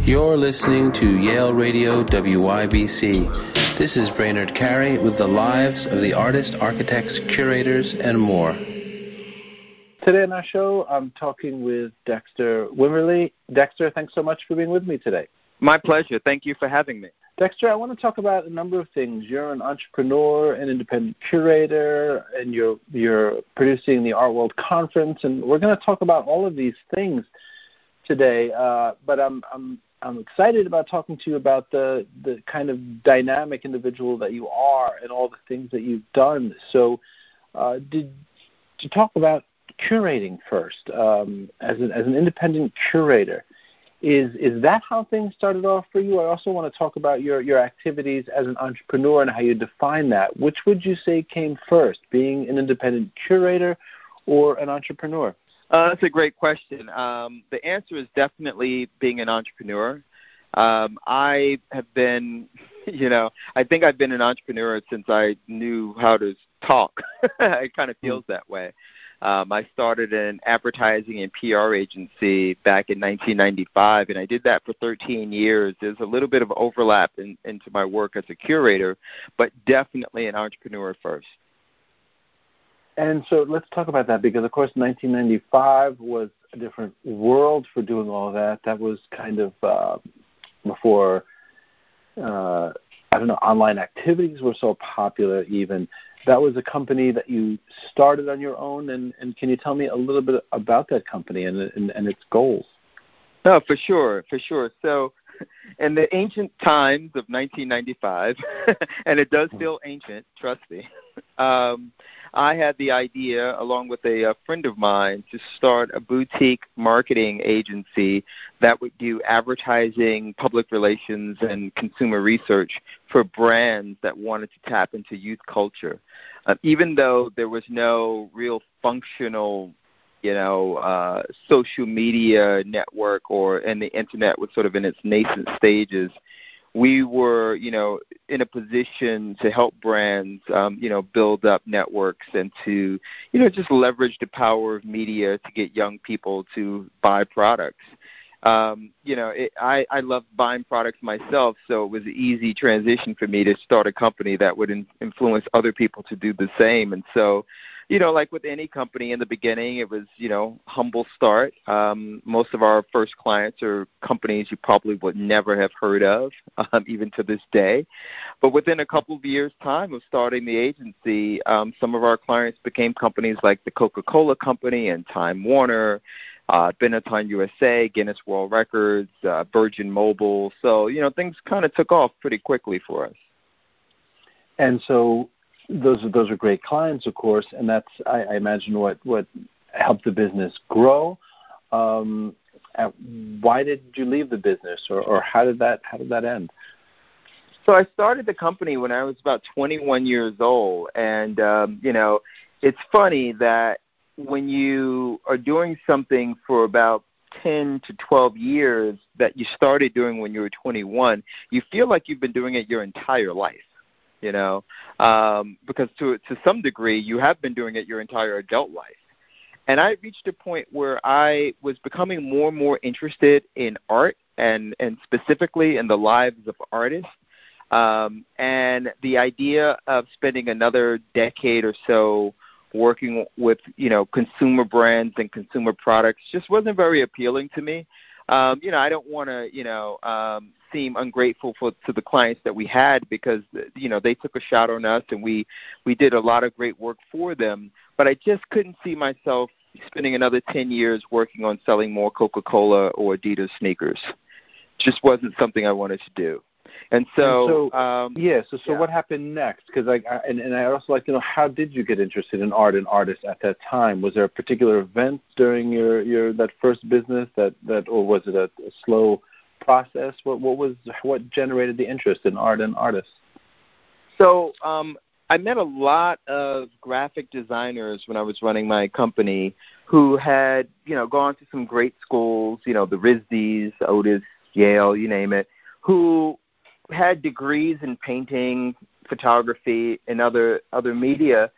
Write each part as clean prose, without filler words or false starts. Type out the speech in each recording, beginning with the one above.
You're listening to Yale Radio WYBC. This is Brainerd Carey with the lives of the artists, architects, curators, and more. Today on our show, I'm talking with Dexter Wimberly. Dexter, thanks so much for being with me today. My pleasure. Thank you for having me. Dexter, I want to talk about a number of things. You're an entrepreneur, an independent curator, and you're producing the Art World Conference, and we're going to talk about all of these things today. But I'm excited about talking to you about the kind of dynamic individual that you are and all the things that you've done. So, to talk about curating first, as an independent curator. Is that how things started off for you? I also want to talk about your activities as an entrepreneur and how you define that. Which would you say came first, being an independent curator or an entrepreneur? That's a great question. The answer is definitely being an entrepreneur. I have been, I think I've been an entrepreneur since I knew how to talk. It kind of feels that way. I started an advertising and PR agency back in 1995, and I did that for 13 years. There's a little bit of overlap into my work as a curator, but definitely an entrepreneur first. And so let's talk about that, because, of course, 1995 was a different world for doing all that. That was kind of before, online activities were so popular even. That was a company that you started on your own, and can you tell me a little bit about that company and its goals? No, for sure. So in the ancient times of 1995, and it does feel ancient, trust me, I had the idea, along with a friend of mine, to start a boutique marketing agency that would do advertising, public relations, and consumer research for brands that wanted to tap into youth culture. Even though there was no real functional, social media network, and the Internet was sort of in its nascent stages, we were, in a position to help brands, build up networks and to, just leverage the power of media to get young people to buy products. I love buying products myself, so it was an easy transition for me to start a company that would influence other people to do the same. And so, like with any company in the beginning, it was, humble start. Most of our first clients are companies you probably would never have heard of, even to this day. But within a couple of years' time of starting the agency, some of our clients became companies like the Coca-Cola Company and Time Warner, Benetton USA, Guinness World Records, Virgin Mobile. So, things kind of took off pretty quickly for us. And so those are great clients, of course, and that's, I imagine, what helped the business grow. Why did you leave the business, or how did that end? So I started the company when I was about 21 years old, and it's funny that when you are doing something for about 10 to 12 years that you started doing when you were 21, you feel like you've been doing it your entire life, because to some degree you have been doing it your entire adult life. And I reached a point where I was becoming more and more interested in art and specifically in the lives of artists. And the idea of spending another decade or so working with, consumer brands and consumer products just wasn't very appealing to me. I don't want to, seem ungrateful to the clients that we had, because, they took a shot on us and we did a lot of great work for them. But I just couldn't see myself spending another 10 years working on selling more Coca-Cola or Adidas sneakers. Just wasn't something I wanted to do. So what happened next? Because I also like to know, how did you get interested in art and artists at that time? Was there a particular event during your that first business that or was it a slow process? What generated the interest in art and artists? So I met a lot of graphic designers when I was running my company who had gone to some great schools, the RISDs, Otis, Yale, you name it, who had degrees in painting, photography, and other media,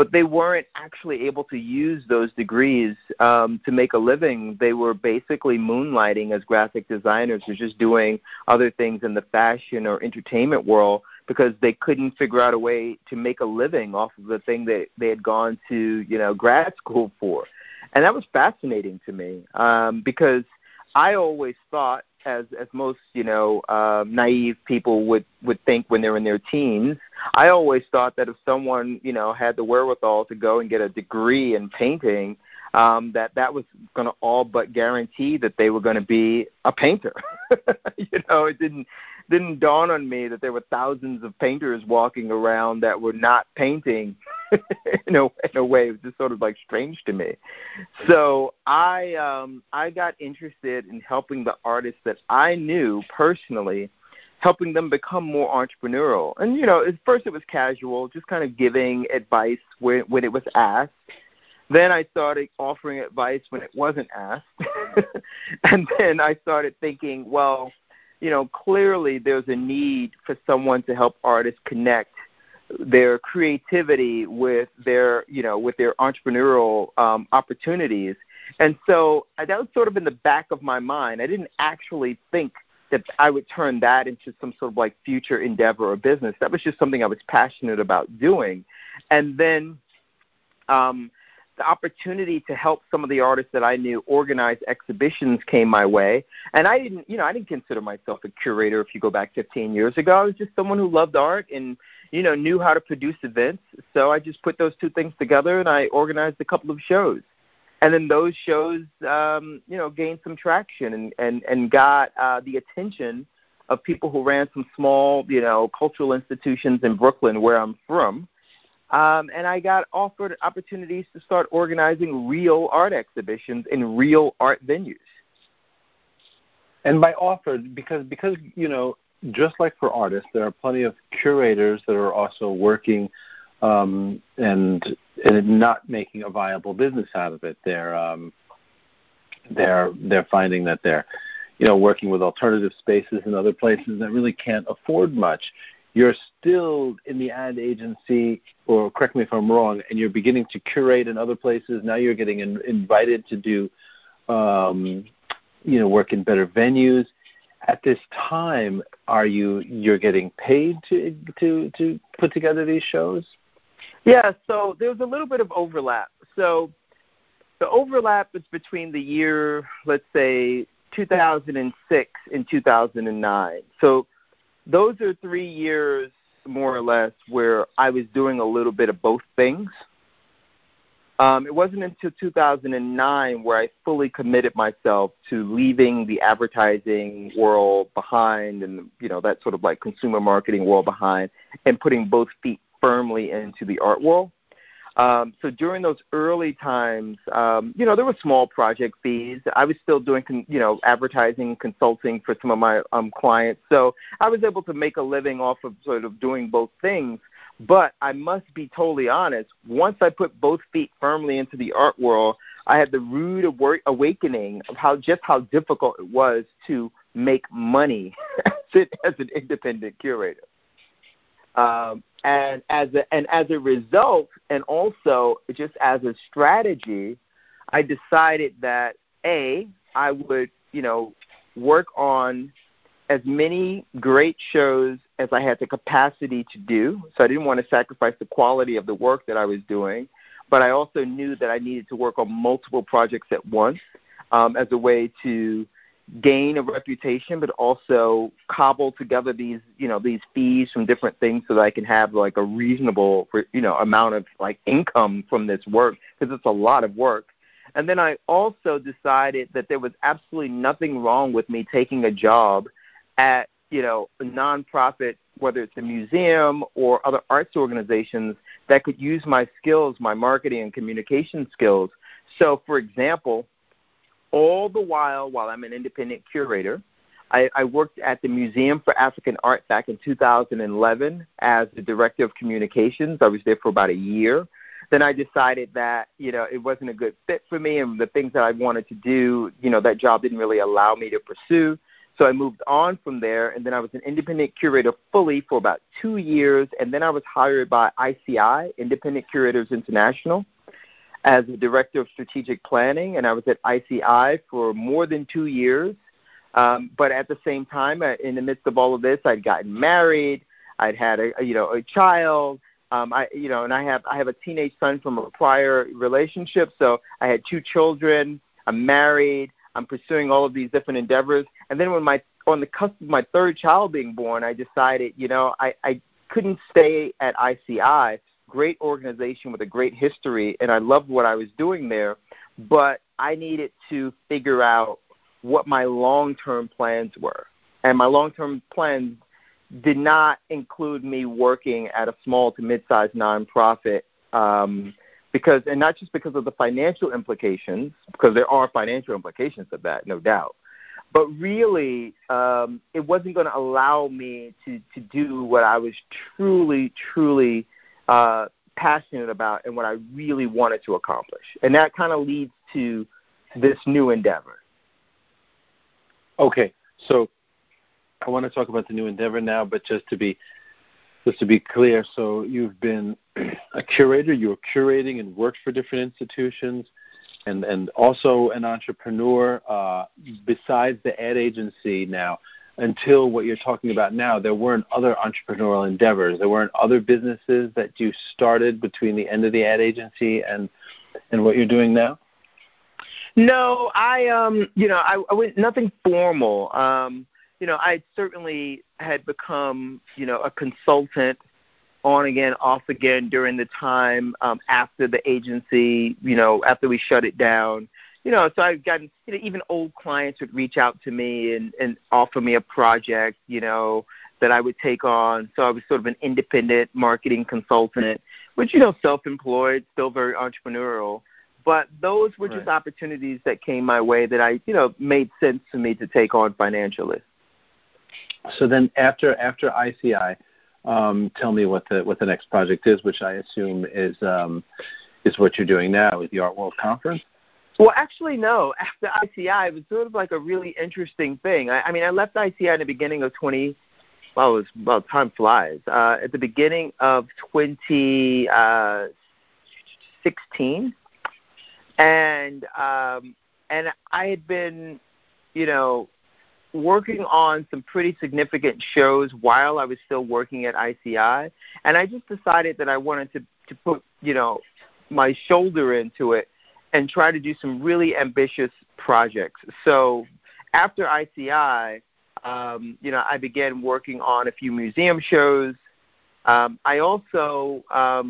but they weren't actually able to use those degrees to make a living. They were basically moonlighting as graphic designers or just doing other things in the fashion or entertainment world because they couldn't figure out a way to make a living off of the thing that they had gone to, grad school for. And that was fascinating to me because I always thought, as most, naive people would think when they're in their teens, I always thought that if someone, had the wherewithal to go and get a degree in painting, that was going to all but guarantee that they were going to be a painter. It didn't dawn on me that there were thousands of painters walking around that were not painting. In a way, it was just sort of like strange to me. So I got interested in helping the artists that I knew personally, helping them become more entrepreneurial. And, at first it was casual, just kind of giving advice when it was asked. Then I started offering advice when it wasn't asked. And then I started thinking, well, clearly there's a need for someone to help artists connect their creativity with their entrepreneurial opportunities. And so that was sort of in the back of my mind. I didn't actually think that I would turn that into some sort of like future endeavor or business. That was just something I was passionate about doing. And then the opportunity to help some of the artists that I knew organize exhibitions came my way. And I didn't consider myself a curator if you go back 15 years ago. I was just someone who loved art and, knew how to produce events. So I just put those two things together and I organized a couple of shows. And then those shows, gained some traction and got the attention of people who ran some small, cultural institutions in Brooklyn where I'm from. And I got offered opportunities to start organizing real art exhibitions in real art venues. And by offered, because just like for artists, there are plenty of curators that are also working and not making a viable business out of it. They're finding that they're working with alternative spaces in other places that really can't afford much. You're still in the ad agency, or correct me if I'm wrong, and you're beginning to curate in other places. Now you're getting invited to do, work in better venues. At this time, you're getting paid to put together these shows? Yeah, so there's a little bit of overlap. So the overlap is between the year, let's say, 2006 and 2009. So those are 3 years, more or less, where I was doing a little bit of both things. It wasn't until 2009 where I fully committed myself to leaving the advertising world behind and, that sort of like consumer marketing world behind and putting both feet firmly into the art world. So during those early times, there were small project fees. I was still doing, advertising, consulting for some of my clients. So I was able to make a living off of sort of doing both things. But I must be totally honest, once I put both feet firmly into the art world, I had the rude awakening of how difficult it was to make money as an independent curator. And as a result, and also just as a strategy, I decided that I would, work on as many great shows as I had the capacity to do. So I didn't want to sacrifice the quality of the work that I was doing, but I also knew that I needed to work on multiple projects at once as a way to gain a reputation, but also cobble together these fees from different things so that I can have like a reasonable, amount of like income from this work, because it's a lot of work. And then I also decided that there was absolutely nothing wrong with me taking a job at, a nonprofit, whether it's a museum or other arts organizations that could use my skills, my marketing and communication skills. So, for example, all the while I'm an independent curator, I worked at the Museum for African Art back in 2011 as the director of communications. I was there for about a year. Then I decided that, it wasn't a good fit for me, and the things that I wanted to do, that job didn't really allow me to pursue. So So I moved on from there, and then I was an independent curator fully for about 2 years, and then I was hired by ICI, Independent Curators International, as the Director of Strategic Planning, and I was at ICI for more than 2 years. But at the same time, in the midst of all of this, I'd gotten married, I'd had a child, and I have a teenage son from a prior relationship, so I had 2 children, I'm married, I'm pursuing all of these different endeavors. And then when on the cusp of my 3rd child being born, I decided, I couldn't stay at ICI, great organization with a great history, and I loved what I was doing there, but I needed to figure out what my long-term plans were. And my long-term plans did not include me working at a small to mid-sized nonprofit, because, and not just because of the financial implications, because there are financial implications of that, no doubt, but really it wasn't going to allow me to do what I was truly passionate about and what I really wanted to accomplish. And that kind of leads to this new endeavor. Okay, so I want to talk about the new endeavor now, but just to be clear, so you've been a curator, you were curating and worked for different institutions, and also an entrepreneur besides the ad agency now. Until what you're talking about now, there weren't other entrepreneurial endeavors. There weren't other businesses that you started between the end of the ad agency and what you're doing now? No, I went nothing formal. I certainly had become, a consultant on again, off again during the time after the agency, after we shut it down. So I've gotten, even old clients would reach out to me and offer me a project, that I would take on. So I was sort of an independent marketing consultant, which, self-employed, still very entrepreneurial. But those were just opportunities that came my way that I, made sense to me to take on financially. So then after ICI, tell me what the next project is, which I assume is what you're doing now with the Art World Conference? Well, actually, no. After ICI, it was sort of like a really interesting thing. I left ICI in the beginning of time flies. At the beginning of 2016, and I had been, working on some pretty significant shows while I was still working at ICI, and I just decided that I wanted to put, my shoulder into it and try to do some really ambitious projects. So after ICI, I began working on a few museum shows. I also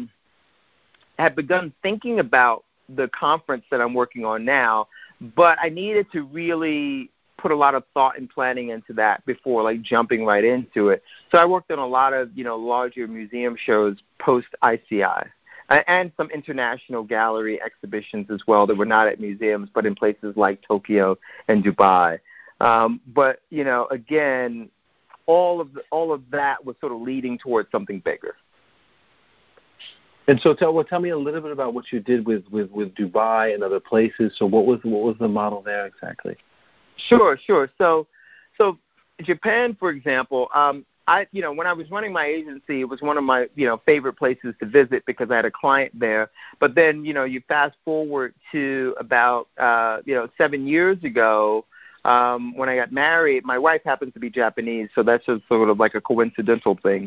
had begun thinking about the conference that I'm working on now, but I needed to really put a lot of thought and planning into that before jumping right into it. So I worked on a lot of, larger museum shows post ICI. And some international gallery exhibitions as well that were not at museums, but in places like Tokyo and Dubai. But again, all of that was sort of leading towards something bigger. And so, tell me a little bit about what you did with Dubai and other places. So, what was the model there exactly? Sure. So Japan, for example. When I was running my agency, it was one of my, favorite places to visit because I had a client there. But then, you fast forward to about, 7 years ago, when I got married. My wife happens to be Japanese, so that's just sort of like a coincidental thing.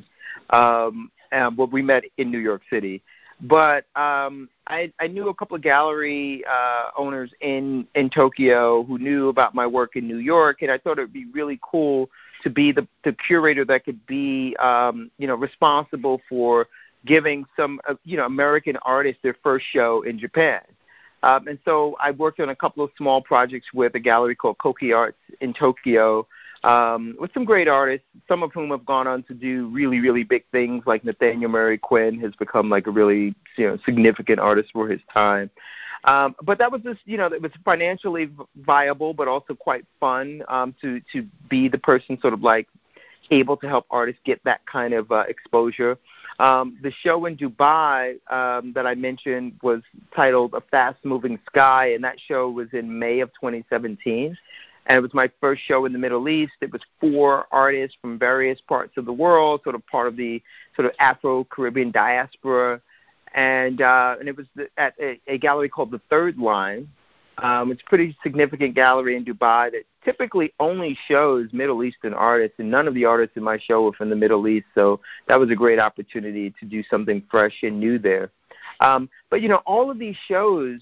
But we met in New York City. But I knew a couple of gallery owners in Tokyo who knew about my work in New York, and I thought it would be really cool to be the curator that could be, responsible for giving some, American artists their first show in Japan. And so I worked on a couple of small projects with a gallery called Koki Arts in Tokyo, with some great artists, some of whom have gone on to do really, really big things, like Nathaniel Murray Quinn has become like a really, significant artist for his time. But that was just, it was financially viable, but also quite fun to be the person sort of like able to help artists get that kind of exposure. The show in Dubai that I mentioned was titled A Fast Moving Sky, and that show was in May of 2017. And it was my first show in the Middle East. It was 4 artists from various parts of the world, sort of part of the sort of Afro-Caribbean diaspora. And it was at a gallery called The Third Line. It's a pretty significant gallery in Dubai that typically only shows Middle Eastern artists, and none of the artists in my show were from the Middle East, so that was a great opportunity to do something fresh and new there. But, all of these shows,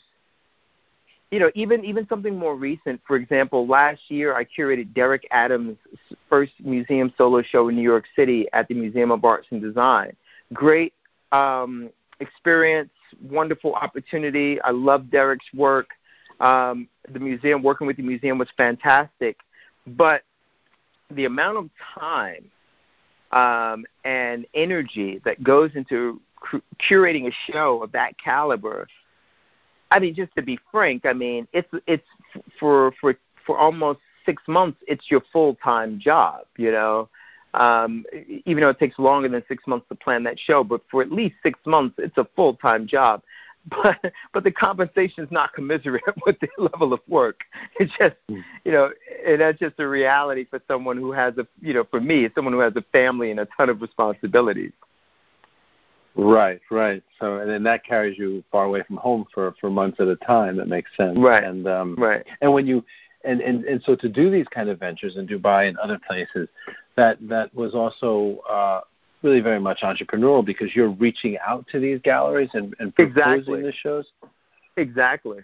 even something more recent, for example, last year I curated Derek Adams' first museum solo show in New York City at the Museum of Arts and Design. Great experience, wonderful opportunity. I love Derek's work. The museum, working with the museum was fantastic, but the amount of time and energy that goes into curating a show of that caliber, I mean, just to be frank, I mean, it's for almost 6 months, it's your full-time job, even though it takes longer than 6 months to plan that show, but for at least 6 months, it's a full-time job. But the compensation is not commensurate with the level of work. It's just, and that's just a reality for someone who has for me, someone who has a family and a ton of responsibilities. Right. So, and then that carries you far away from home for months at a time. That makes sense. Right. And right. And when you and so to do these kind of ventures in Dubai and other places, that was also really very much entrepreneurial, because you're reaching out to these galleries and proposing the shows. Exactly.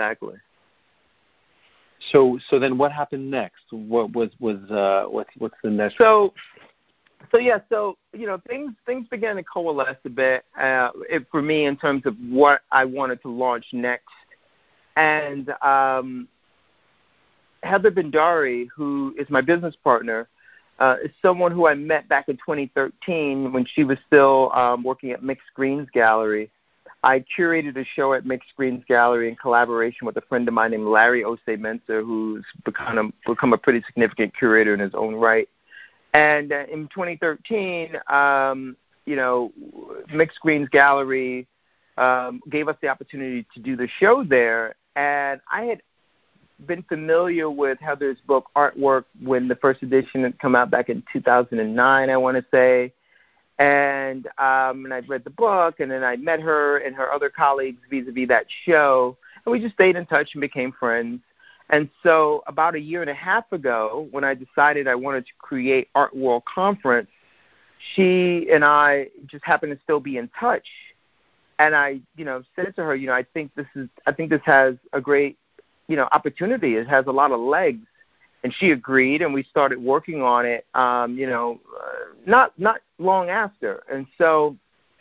So then what happened next? What was what's the next? So things began to coalesce a bit for me in terms of what I wanted to launch next. And Heather Bendari, who is my business partner, is someone who I met back in 2013 when she was still working at Mixed Greens Gallery. I curated a show at Mixed Greens Gallery in collaboration with a friend of mine named Larry Osei-Mensah, who's become a pretty significant curator in his own right. And in 2013, Mixed Greens Gallery gave us the opportunity to do the show there. And I had been familiar with Heather's book Artwork when the first edition had come out back in 2009, I want to say. And I'd read the book, and then I met her and her other colleagues vis-a-vis that show, and we just stayed in touch and became friends. And so about 1.5 years ago, when I decided I wanted to create Art World Conference, she and I just happened to still be in touch. And I, said to her, I think this has a great, opportunity. It has a lot of legs. And she agreed, and we started working on it, not long after. And so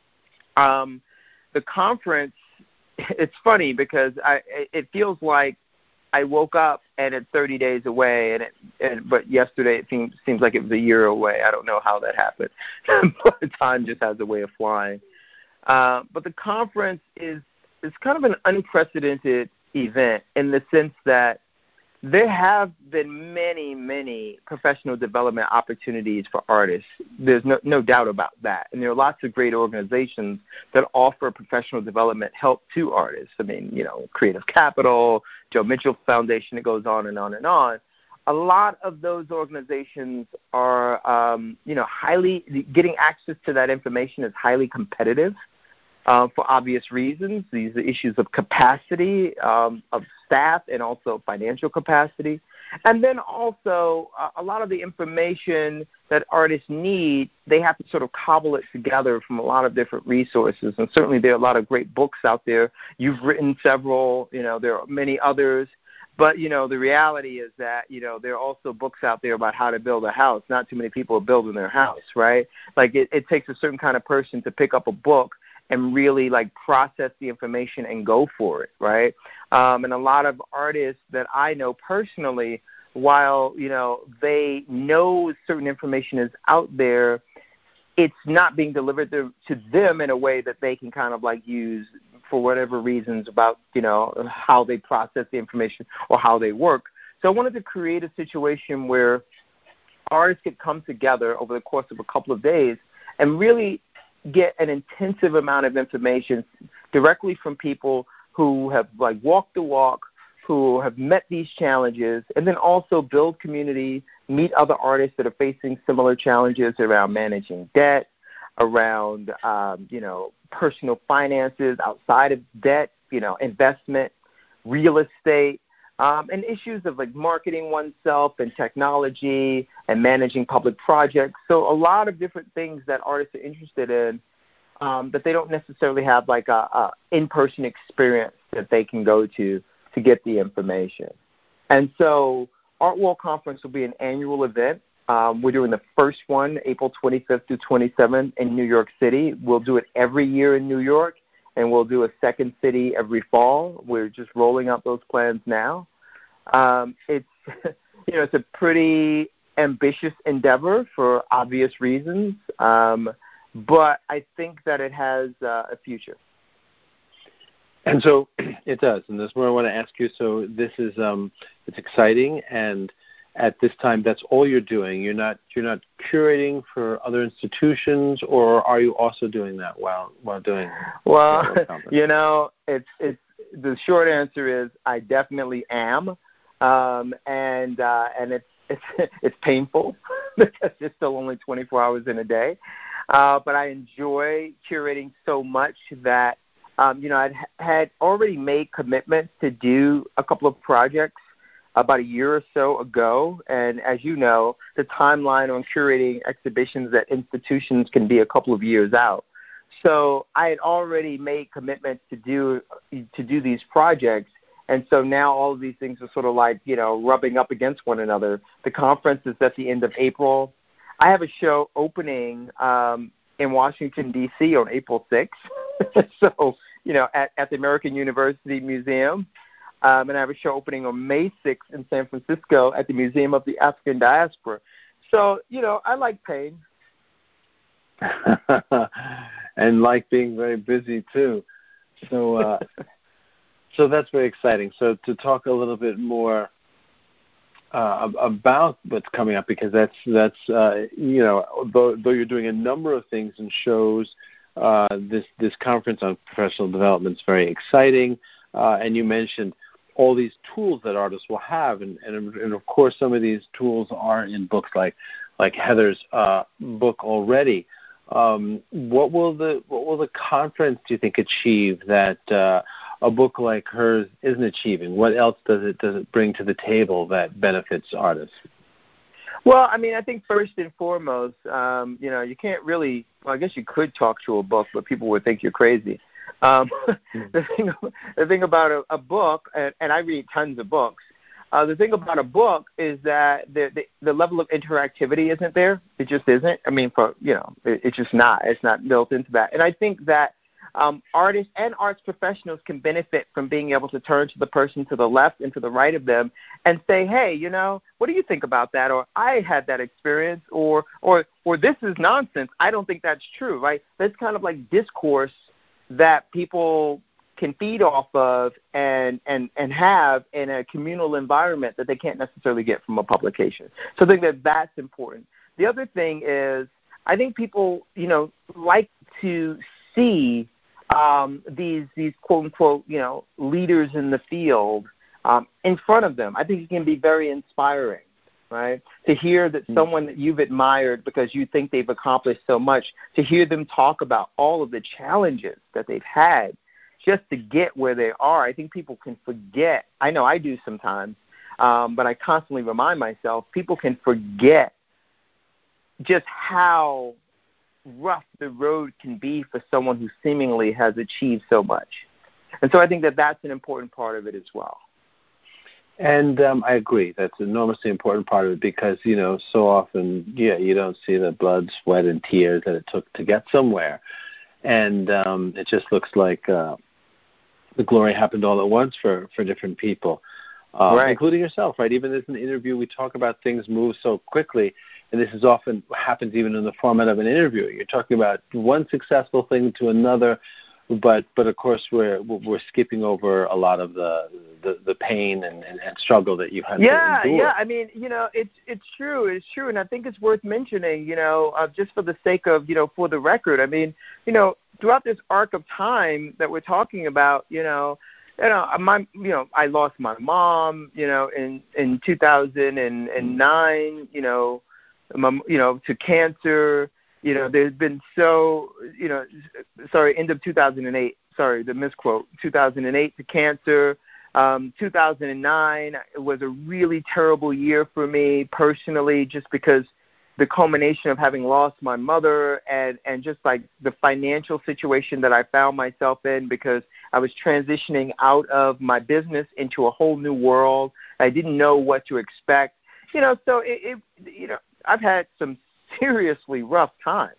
the conference, it's funny because it feels like I woke up and it's 30 days away, but yesterday it seems like it was a year away. I don't know how that happened. But time just has a way of flying. But the conference is kind of an unprecedented event in the sense that there have been many, many professional development opportunities for artists. There's no doubt about that. And there are lots of great organizations that offer professional development help to artists. I mean, Creative Capital, Joe Mitchell Foundation, it goes on and on and on. A lot of those organizations are, getting access to that information is highly competitive. For obvious reasons. These are issues of capacity of staff and also financial capacity. And then also a lot of the information that artists need, they have to sort of cobble it together from a lot of different resources. And certainly there are a lot of great books out there. You've written several, there are many others. But, the reality is that, there are also books out there about how to build a house. Not too many people are building their house, right? Like it takes a certain kind of person to pick up a book and really process the information and go for it, right? And a lot of artists that I know personally, while, they know certain information is out there, it's not being delivered to them in a way that they can kind of use for whatever reasons about, how they process the information or how they work. So I wanted to create a situation where artists could come together over the course of a couple of days and really get an intensive amount of information directly from people who have walked the walk, who have met these challenges, and then also build community, meet other artists that are facing similar challenges around managing debt, around, personal finances outside of debt, investment, real estate, and issues of like marketing oneself and technology and managing public projects. So a lot of different things that artists are interested in that they don't necessarily have like a in-person experience that they can go to get the information. And so Art World Conference will be an annual event. We're doing the first one April 25th through 27th in New York City. We'll do it every year in New York, and we'll do a second city every fall. We're just rolling out those plans now. It's it's a pretty ambitious endeavor for obvious reasons, but I think that it has a future. And so it does, and this is where I want to ask you. So this is it's exciting, and at this time, that's all you're doing. You're not curating for other institutions, or are you also doing that while doing? Well, it's the short answer is I definitely am, and it's painful because it's still only 24 hours in a day, but I enjoy curating so much that. I'd had already made commitments to do a couple of projects about a year or so ago. And as you know, the timeline on curating exhibitions at institutions can be a couple of years out. So I had already made commitments to do these projects. And so now all of these things are sort of like, rubbing up against one another. The conference is at the end of April. I have a show opening in Washington, D.C. on April 6th. So, at the American University Museum. And I have a show opening on May 6th in San Francisco at the Museum of the African Diaspora. So, I like pain. And like being very busy, too. So so that's very exciting. So to talk a little bit more about what's coming up, because that's though you're doing a number of things and shows, this conference on professional development is very exciting, and you mentioned all these tools that artists will have, and of course some of these tools are in books like Heather's book already. What will the conference, do you think, achieve that a book like hers isn't achieving? What else does it bring to the table that benefits artists? Well, I mean, I think first and foremost, you can't really. Well, I guess you could talk to a book, but people would think you're crazy. The thing about a book, and I read tons of books. The thing about a book is that the level of interactivity isn't there. It just isn't. I mean, it's just not. It's not built into that. And I think that artists and arts professionals can benefit from being able to turn to the person to the left and to the right of them and say, hey, what do you think about that? Or I had that experience, or this is nonsense. I don't think that's true, right? That's kind of like discourse that people can feed off of and have in a communal environment that they can't necessarily get from a publication. So I think that that's important. The other thing is I think people, like to see these quote unquote, leaders in the field in front of them. I think it can be very inspiring, right? To hear that someone that you've admired because you think they've accomplished so much, to hear them talk about all of the challenges that they've had just to get where they are. I think people can forget. I know I do sometimes, but I constantly remind myself, people can forget just how rough the road can be for someone who seemingly has achieved so much. And so I think that that's an important part of it as well. And I agree. That's an enormously important part of it because, so often, you don't see the blood, sweat, and tears that it took to get somewhere. And it just looks like the glory happened all at once for different people, right. Including yourself, right? Even as an interview, we talk about things move so quickly, and this is often happens even in the format of an interview. You're talking about one successful thing to another, but of course we're skipping over a lot of the pain and struggle that you've had to endure. Yeah. I mean, it's true, and I think it's worth mentioning, just for the sake of, for the record. I mean, throughout this arc of time that we're talking about, I lost my mom, in 2009, to cancer. There's been end of 2008. Sorry, the misquote. 2008 to cancer. 2009 was a really terrible year for me personally, just because the culmination of having lost my mother and just like the financial situation that I found myself in, because I was transitioning out of my business into a whole new world. I didn't know what to expect. So I've had some seriously rough times.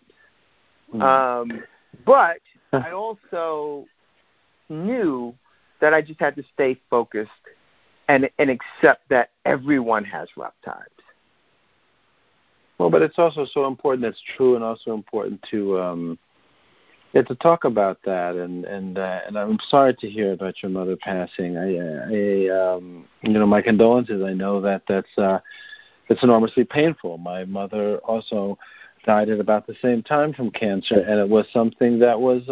But I also knew that I just had to stay focused and accept that everyone has rough times. Well, but it's also so important. That's true, and also important to talk about that. And I'm sorry to hear about your mother passing. My condolences. I know it's enormously painful. My mother also died at about the same time from cancer, and it was something that was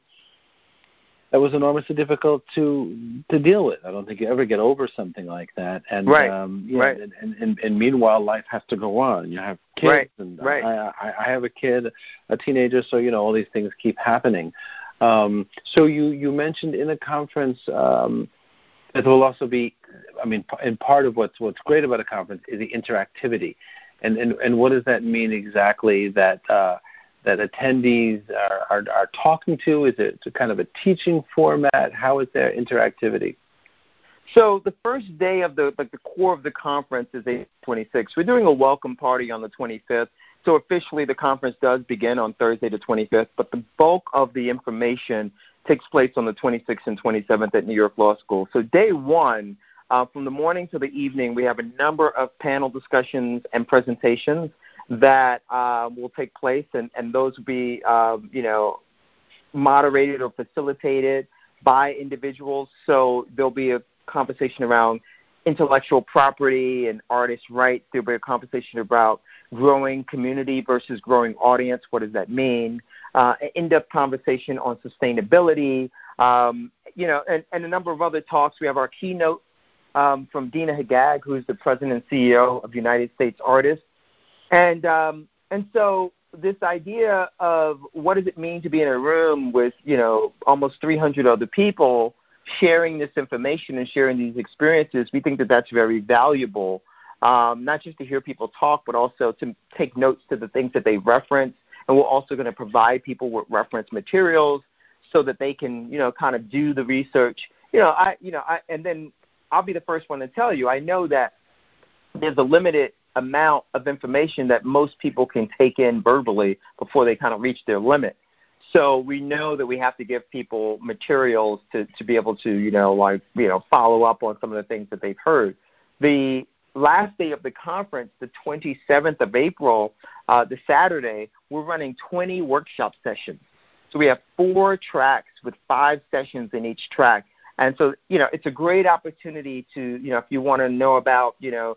enormously difficult to deal with. I don't think you ever get over something like that. And right. And meanwhile, life has to go on. You have kids, right. and right. I have a kid, a teenager. So all these things keep happening. So you mentioned in a conference that there will also be. And part of what's great about a conference is the interactivity, and what does that mean exactly? That attendees are talking to? Is it kind of a teaching format? How is their interactivity? So the first day of the core of the conference is April 26th. We're doing a welcome party on the 25th. So officially the conference does begin on Thursday the 25th, but the bulk of the information takes place on the 26th and 27th at New York Law School. So day one, from the morning to the evening, we have a number of panel discussions and presentations that will take place, and those will be, moderated or facilitated by individuals. So there'll be a conversation around intellectual property and artist rights. There'll be a conversation about growing community versus growing audience. What does that mean? An in-depth conversation on sustainability, and a number of other talks. We have our keynote from Dina Haggag, who's the president and CEO of United States Artists. And so this idea of what does it mean to be in a room with, almost 300 other people sharing this information and sharing these experiences, we think that that's very valuable, not just to hear people talk, but also to take notes to the things that they reference. And we're also going to provide people with reference materials so that they can, kind of do the research. And then I'll be the first one to tell you, I know that there's a limited amount of information that most people can take in verbally before they kind of reach their limit. So we know that we have to give people materials to be able to, follow up on some of the things that they've heard. The last day of the conference, the 27th of April, the Saturday, we're running 20 workshop sessions. So we have 4 tracks with 5 sessions in each track. And so, it's a great opportunity to, if you want to know about,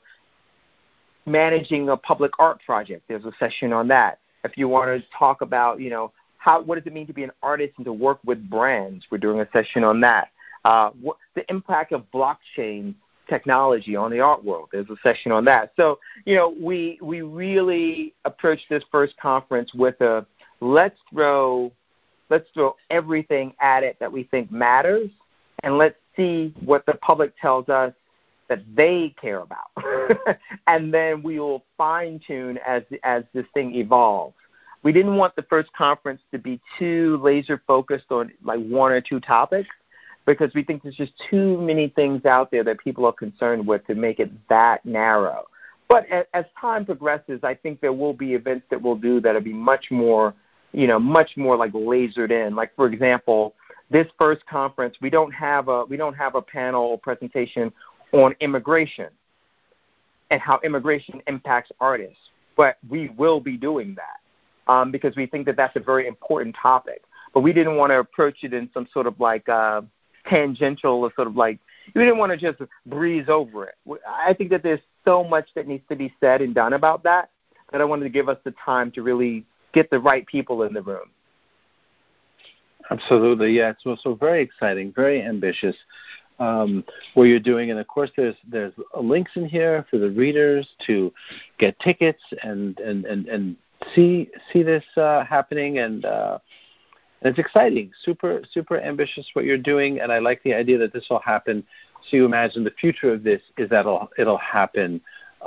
managing a public art project, there's a session on that. If you want to talk about, what does it mean to be an artist and to work with brands, we're doing a session on that. The impact of blockchain technology on the art world, there's a session on that. So, we really approached this first conference with a let's throw everything at it that we think matters, and let's see what the public tells us that they care about. And then we will fine-tune as this thing evolves. We didn't want the first conference to be too laser-focused on like 1 or 2 topics, because we think there's just too many things out there that people are concerned with to make it that narrow. But as time progresses, I think there will be events that we'll do that'll be much more like lasered in. Like, for example, this first conference, we don't have a panel or presentation on immigration and how immigration impacts artists, but we will be doing that because we think that that's a very important topic. But we didn't want to approach it in some sort of like tangential or sort of like, we didn't want to just breeze over it. I think that there's so much that needs to be said and done about that I wanted to give us the time to really get the right people in the room. Absolutely, yeah. So very exciting, very ambitious. where you're doing, and of course there's links in here for the readers to get tickets and see this happening, and it's exciting, super ambitious what you're doing, and I like the idea that this will happen. So you imagine the future of this is that it'll happen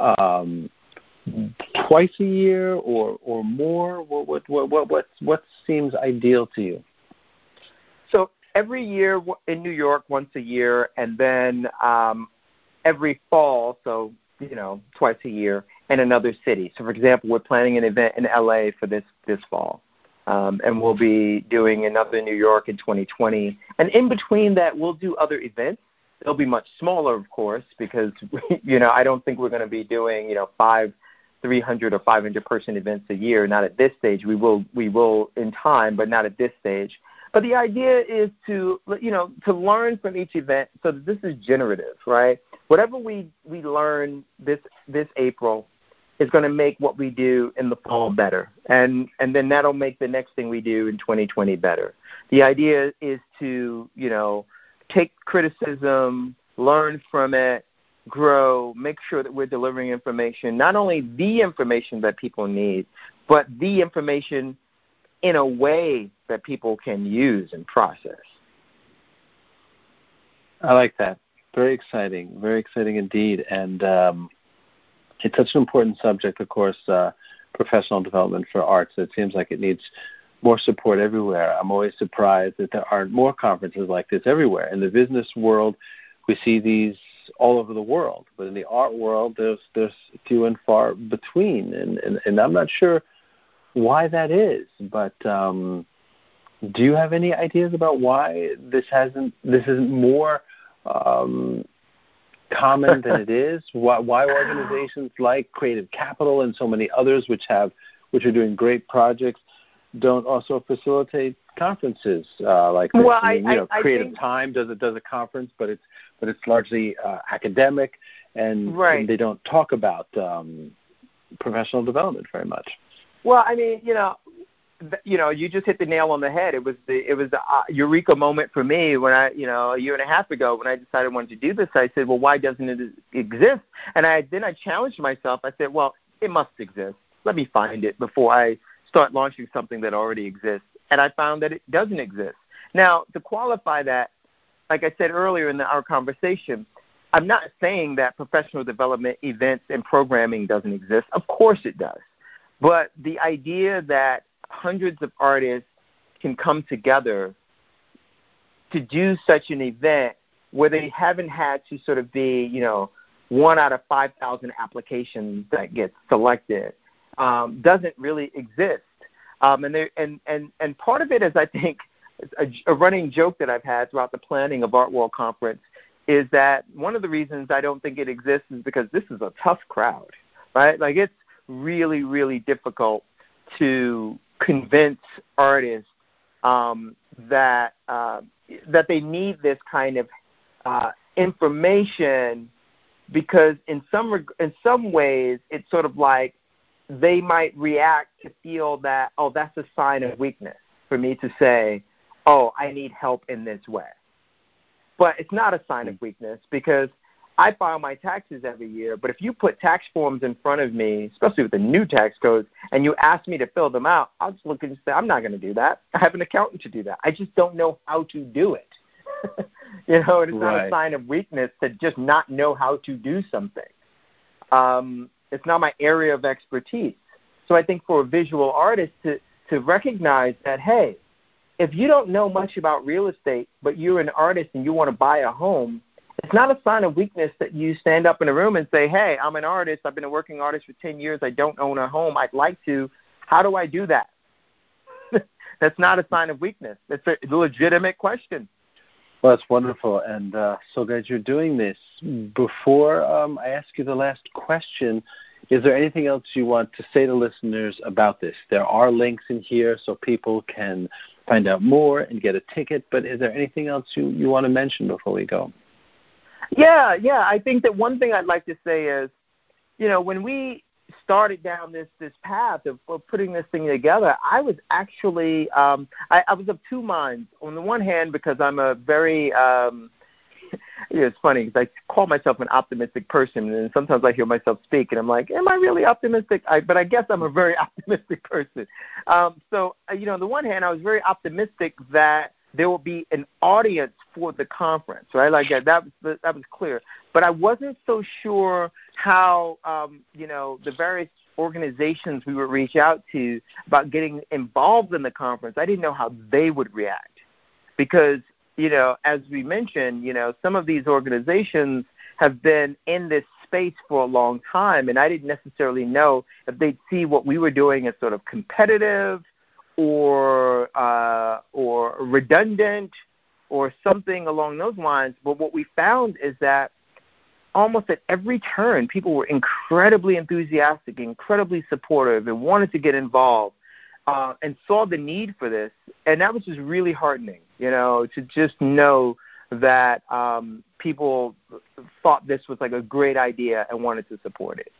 twice a year or more. What seems ideal to you? So every year in New York, once a year, and then every fall, so twice a year, in another city. So, for example, we're planning an event in LA for this fall, and we'll be doing another in New York in 2020. And in between that, we'll do other events. They'll be much smaller, of course, because I don't think we're going to be doing 300 or 500 person events a year. Not at this stage. We will in time, but not at this stage. But the idea is to learn from each event so that this is generative, right? Whatever we learn this April is going to make what we do in the fall better, and then that'll make the next thing we do in 2020 better. The idea is to take criticism, learn from it, grow, make sure that we're delivering information, not only the information that people need, but the information in a way that people can use and process. I like that. Very exciting indeed. And it's such an important subject, of course, professional development for arts. It seems like it needs more support everywhere. I'm always surprised that there aren't more conferences like this everywhere. In the business world, we see these all over the world, but in the art world, there's few and far between. And I'm not sure why that is, but do you have any ideas about why this isn't more common than it is? Why organizations like Creative Capital and so many others, which are doing great projects, don't also facilitate conferences like this? Well, Creative I think Time does a conference, but it's largely academic, and they don't talk about professional development very much. Well, I mean, you just hit the nail on the head. It was the eureka moment for me when a year and a half ago when I decided I wanted to do this. I said, well, why doesn't it exist? And then I challenged myself. I said, well, it must exist. Let me find it before I start launching something that already exists. And I found that it doesn't exist. Now, to qualify that, like I said earlier in our conversation, I'm not saying that professional development events and programming doesn't exist. Of course it does. But the idea that hundreds of artists can come together to do such an event where they haven't had to sort of be, 1 out of 5,000 applications that get selected doesn't really exist. And part of it is, I think, a running joke that I've had throughout the planning of Art World Conference is that one of the reasons I don't think it exists is because this is a tough crowd, right? Like, it's really, really difficult to convince artists that they need this kind of information, because in some ways it's sort of like they might react to feel that, oh, that's a sign of weakness for me to say, oh, I need help in this way. But it's not a sign of weakness, because I file my taxes every year, but if you put tax forms in front of me, especially with the new tax codes, and you ask me to fill them out, I'll just look and say, I'm not going to do that. I have an accountant to do that. I just don't know how to do it. And it's not a sign of weakness to just not know how to do something. It's not my area of expertise. So I think for a visual artist to recognize that, hey, if you don't know much about real estate, but you're an artist and you want to buy a home, it's not a sign of weakness that you stand up in a room and say, hey, I'm an artist. I've been a working artist for 10 years. I don't own a home. I'd like to. How do I do that? That's not a sign of weakness. It's a legitimate question. Well, that's wonderful, and so glad you're doing this. Before I ask you the last question, is there anything else you want to say to listeners about this? There are links in here so people can find out more and get a ticket, but is there anything else you want to mention before we go? Yeah. I think that one thing I'd like to say is, when we started down this path of putting this thing together, I was actually I was of two minds. On the one hand, because I'm a very it's funny because I call myself an optimistic person, and then sometimes I hear myself speak, and I'm like, am I really optimistic? But I guess I'm a very optimistic person. So, on the one hand, I was very optimistic that there will be an audience for the conference, right? Like that was clear. But I wasn't so sure how, the various organizations we would reach out to about getting involved in the conference. I didn't know how they would react because, as we mentioned, some of these organizations have been in this space for a long time, and I didn't necessarily know if they'd see what we were doing as sort of competitive or redundant or something along those lines. But what we found is that almost at every turn, people were incredibly enthusiastic, incredibly supportive, and wanted to get involved and saw the need for this. And that was just really heartening, to just know that people thought this was like a great idea and wanted to support it.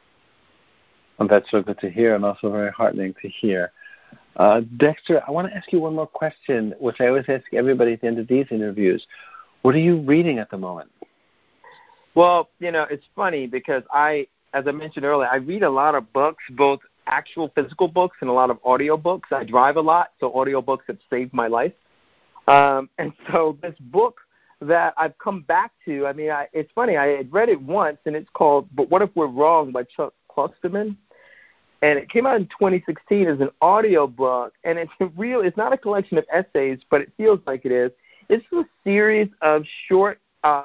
Well, that's so good to hear and also very heartening to hear. Dexter, I want to ask you one more question, which I always ask everybody at the end of these interviews. What are you reading at the moment? Well, it's funny because as I mentioned earlier, I read a lot of books, both actual physical books and a lot of audio books. I drive a lot, so audio books have saved my life. And so this book that I've come back to, it's funny, I had read it once, and it's called But What If We're Wrong by Chuck Klosterman. And it came out in 2016 as an audio book, and it's not a collection of essays, but it feels like it is. It's a series of short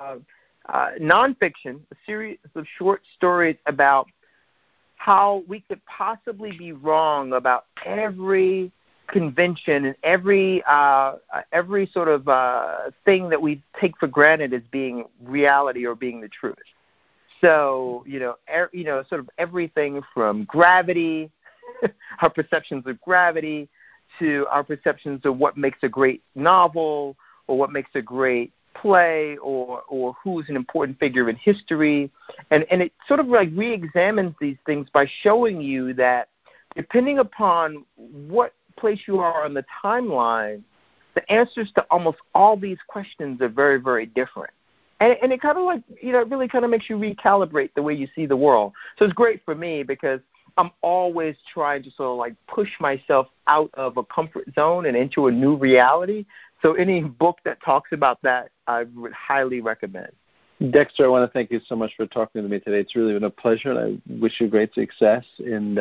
nonfiction, a series of short stories about how we could possibly be wrong about every convention and every sort of thing that we take for granted as being reality or being the truth. So, sort of everything from gravity, our perceptions of gravity, to our perceptions of what makes a great novel or what makes a great play or who's an important figure in history. And it sort of like re-examines these things by showing you that depending upon what place you are on the timeline, the answers to almost all these questions are very, very different. And it kind of like, it really kind of makes you recalibrate the way you see the world. So it's great for me because I'm always trying to sort of like push myself out of a comfort zone and into a new reality. So any book that talks about that, I would highly recommend. Dexter, I want to thank you so much for talking to me today. It's really been a pleasure, and I wish you great success in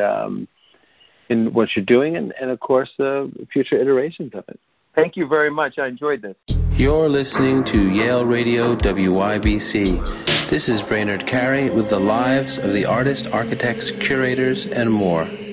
what you're doing and of course, the future iterations of it. Thank you very much. I enjoyed this. You're listening to Yale Radio WYBC. This is Brainerd Carey with the lives of the artists, architects, curators, and more.